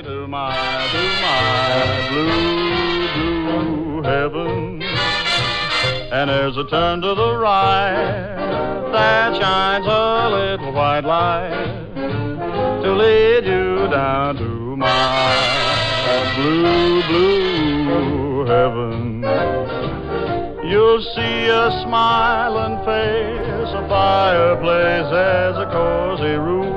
to my blue, blue heaven. And there's a turn to the right that shines a little white light to lead you down to my blue, blue heaven. You'll see a smiling face, a fireplace as a cozy roof,